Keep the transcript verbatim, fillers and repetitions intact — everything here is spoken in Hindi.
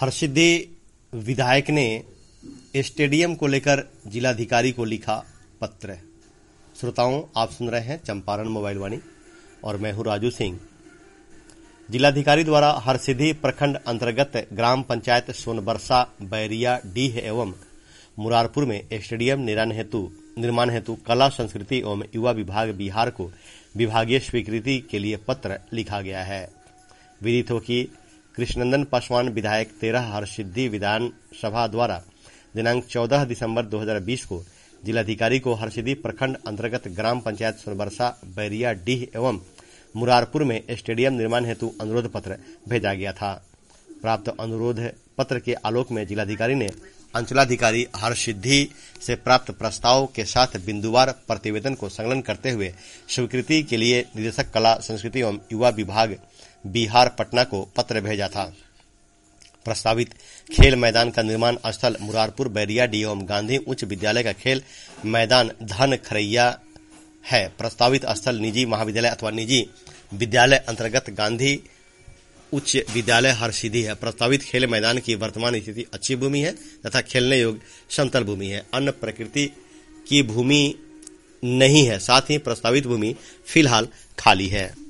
हरसिद्धि विधायक ने स्टेडियम को लेकर जिलाधिकारी को लिखा पत्र। श्रोताओं, आप सुन रहे हैं चंपारण मोबाइल वाणी और मैं हूं राजू सिंह। जिलाधिकारी द्वारा हरसिद्धि प्रखंड अंतर्गत ग्राम पंचायत सोनबरसा, बैरिया, डीह एवं मुरारपुर में स्टेडियम निर्माण हेतु निर्माण हेतु कला, संस्कृति एवं युवा विभाग बिहार को विभागीय स्वीकृति के लिए पत्र लिखा गया है। विदित हो कि कृष्णनंदन पासवान विधायक तेरह हरसिद्धि विधानसभा द्वारा दिनांक चौदह दिसंबर दो हज़ार बीस को जिलाधिकारी को हरसिद्धि प्रखंड अंतर्गत ग्राम पंचायत सोनबरसा, बैरिया, डीह एवं मुरारपुर में स्टेडियम निर्माण हेतु अनुरोध पत्र भेजा गया था। प्राप्त अनुरोध पत्र के आलोक में जिलाधिकारी ने अंचलाधिकारी हरसिद्धि से प्राप्त प्रस्ताव के साथ बिंदुवार प्रतिवेदन को संकलन करते हुए स्वीकृति के लिए निदेशक कला, संस्कृति एवं युवा विभाग बिहार पटना को पत्र भेजा था। प्रस्तावित खेल मैदान का निर्माण स्थल मुरारपुर, बैरिया, डी एवं गांधी उच्च विद्यालय का खेल मैदान धन खरैया है। प्रस्तावित स्थल निजी महाविद्यालय अथवा निजी विद्यालय अंतर्गत गांधी उच्च विद्यालय हरसिद्धि है। प्रस्तावित खेल मैदान की वर्तमान स्थिति अच्छी भूमि है तथा खेलने योग्य समतल भूमि है। अन्य प्रकृति की भूमि नहीं है। साथ ही प्रस्तावित भूमि फिलहाल खाली है।